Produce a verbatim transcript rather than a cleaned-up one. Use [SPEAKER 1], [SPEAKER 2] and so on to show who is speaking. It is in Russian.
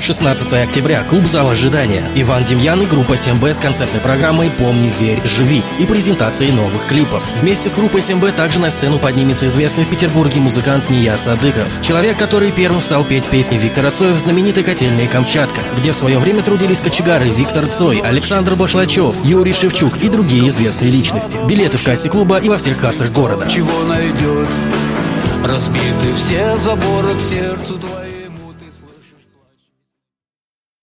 [SPEAKER 1] шестнадцатое октября. Клуб «Зал ожидания». Иван Демьян и группа семь бэ с концертной программой «Помни, верь, живи» и презентацией новых клипов. Вместе с группой семь бэ также на сцену поднимется известный в Петербурге музыкант Нияз Садыков. Человек, который первым стал петь песни Виктора Цоя в знаменитой котельной «Камчатка», где в свое время трудились кочегары Виктор Цой, Александр Башлачев, Юрий Шевчук и другие известные личности. Билеты в кассе клуба и во всех кассах города.
[SPEAKER 2] Чего найдет? Разбиты все заборы к сердцу твоему.